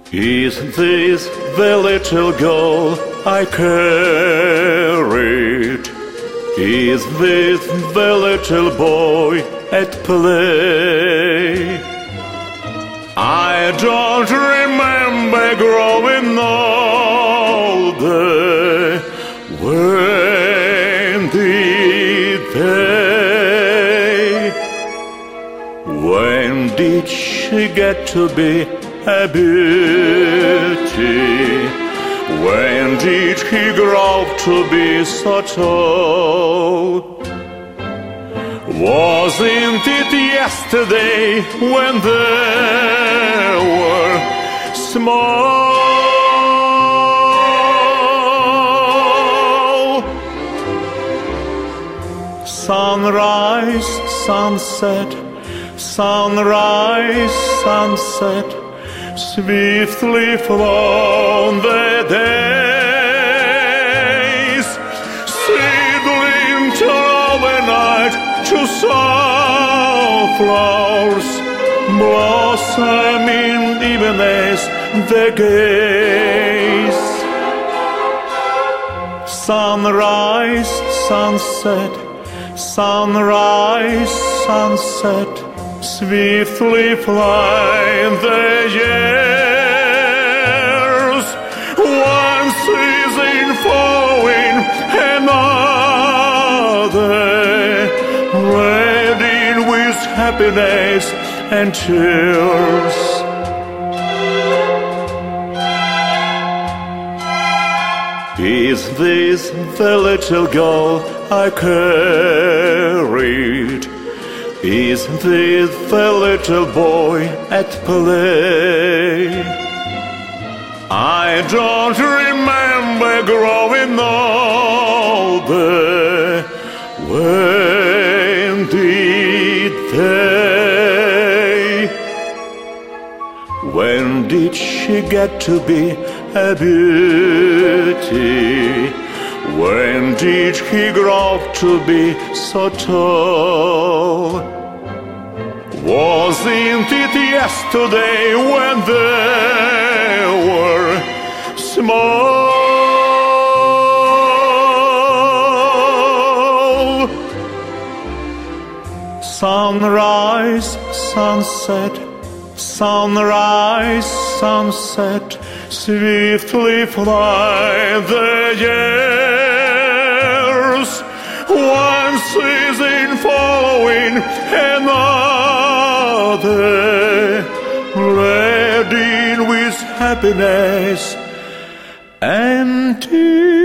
Is this the little girl I carried? Is this the little boy at play? I don't remember growing older. When did they? When did she get to be a beauty? When did he grow to be so tall? Wasn't it yesterday when they were small? Sunrise, sunset, sunrise, sunset, swiftly flown the days, seedling till the night to sunflowers, blossoming even as they gaze. Sunrise, sunset, sunrise, sunset, swiftly fly the years. One season following another, laden with happiness and tears. Is this the little girl I carried? Is this the little boy at play? I don't remember growing older. When did they? When did she get to be a beauty? When did he grow to be so tall? Wasn't it yesterday when they were small? Sunrise, sunset, sunrise, sunset, swiftly fly the years. One season following another, laden with happiness and tears.